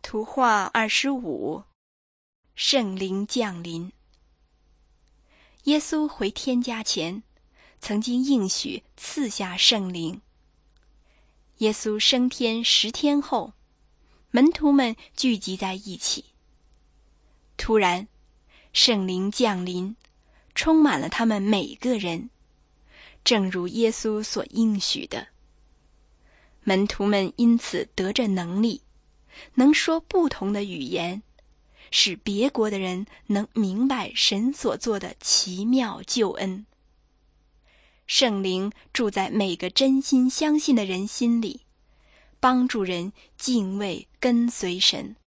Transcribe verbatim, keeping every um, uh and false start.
图画二十五，圣灵降临。耶稣回天家前，曾经应许赐下圣灵。耶稣升天十天后，门徒们聚集在一起。突然，圣灵降临，充满了他们每个人，正如耶稣所应许的。门徒们因此得着能力，能说不同的语言，使别国的人能明白神所做的奇妙救恩。圣灵住在每个真心相信的人心里，帮助人敬畏跟随神。